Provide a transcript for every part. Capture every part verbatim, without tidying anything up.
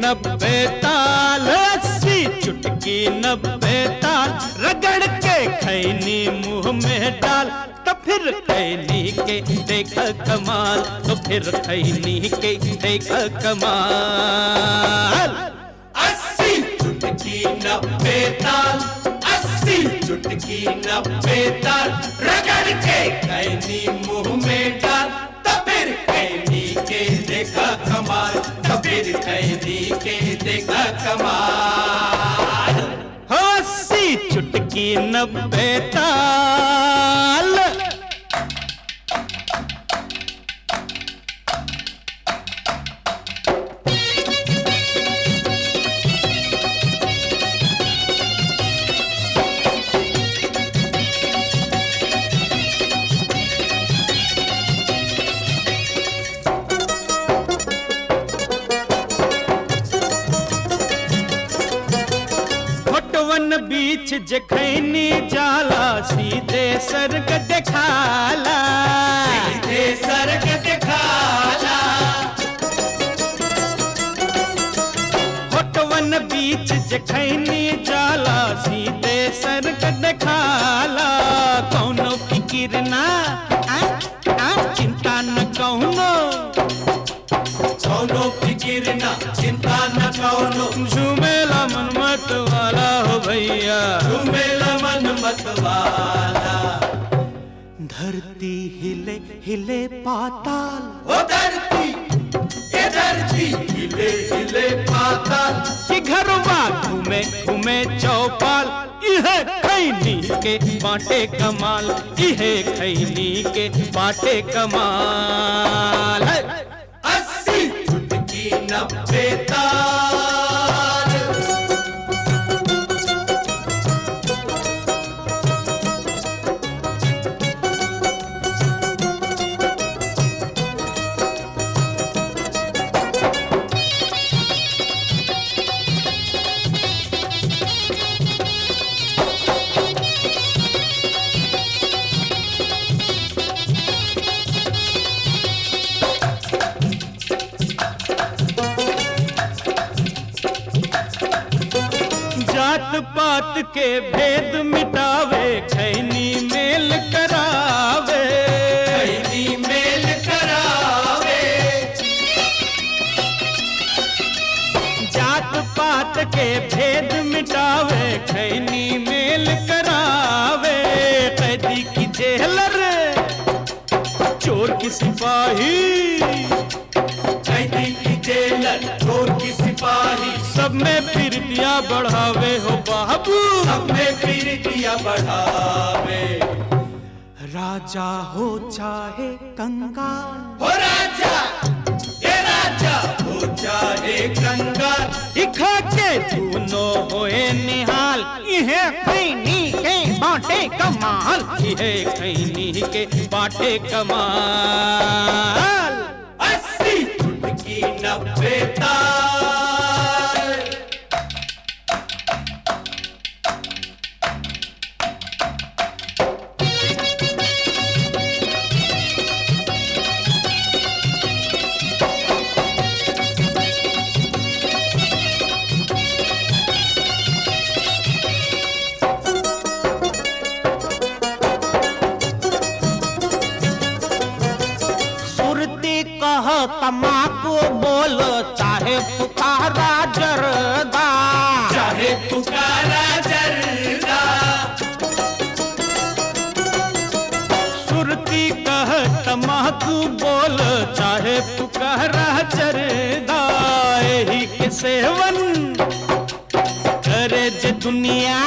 नब्बे ताल, अस्सी चुटकी नब्बे ताल, रगड़ के खैनी मुंह में डाल, तो फिर खैनी के देखा कमाल, तो फिर खैनी के देखा कमाल। अस्सी चुटकी नब्बे ताल, अस्सी चुटकी नब्बे ताल, रगड़ के खैनी मुंह में डाल, तो फिर खैनी के देखा कमाल, तो फिर खैनी के देखा कमाल। अस्सी चुटकी नब्बे ताल। बीच जखैनी जाला, सीधे सरग दिखाला, सीधे सरग दिखाला। होटवन बीच जखैनी जाला, सीधे सरग दिखाला, कौनो फिकिर ना आ, आ, चिंता न कौनो, कौनो फिकिर ना चिंता न कौनो, झूमेला मन मत वाला हो भैया, झूमेला मन मत वाला। धरती हिले हिले पाताल, ओ धरती ये धरती हिले हिले पाताल, कि घरवा घूमे घूमे चौपाल, इहे खैनी के बाटे कमाल, इहे खैनी के बाटे कमाल। अस्सी चुटकी नब्बे ताल। जात पात के भेद मिटावे, खैनी मेल करावे, खैनी मेल करावे। जात पात के भेद मिटावे, खैनी मेल करावे, कैदी की जेलर, चोर की सिपाही, कैदी की जेलर, चोर की सिपाही, सब में प्रीतियां बढ़ावे हो बाबू, सब में प्रीतियां बढ़ावे। राजा हो चाहे कंगाल, हो राजा ये राजा हो चाहे कंगाल, इखा के दोनों होए निहाल, इहे खैनी के बाटे कमाल, इहे खैनी के बाटे कमाल। अस्सी चुटकी नब्बे ताल। कह तमाकू बोल, चाहे पुकारा जरदा, चाहे पुकारा जरदा। सुरती कह तमाकू बोल, चाहे पुकारा जरदा, यही के सेवन करे जे दुनिया,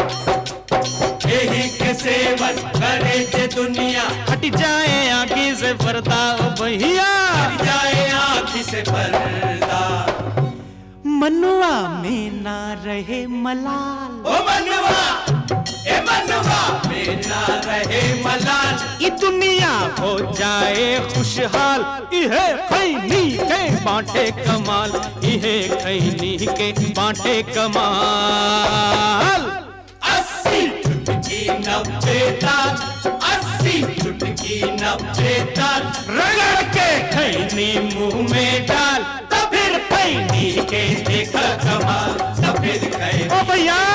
यही के सेवन करे जे दुनिया, हट जाए आँखी से पर्दा ओ भैया, हट जाए आँखी से पर्दा। मनुआ में ना रहे मलाल, ओ मनुआ ए मनुआ में ना रहे मलाल, ये दुनिया हो जाए खुशहाल, इहे खैनी के बाटे कमाल, इहे खैनी के बाटे कमाल। अस्सी चुटकी नब्बे ताल, अस्सी चुटकी नब्बे ताल, रगड़ के खैनी मुंह में डाल, तो फिर खैनी के भैया।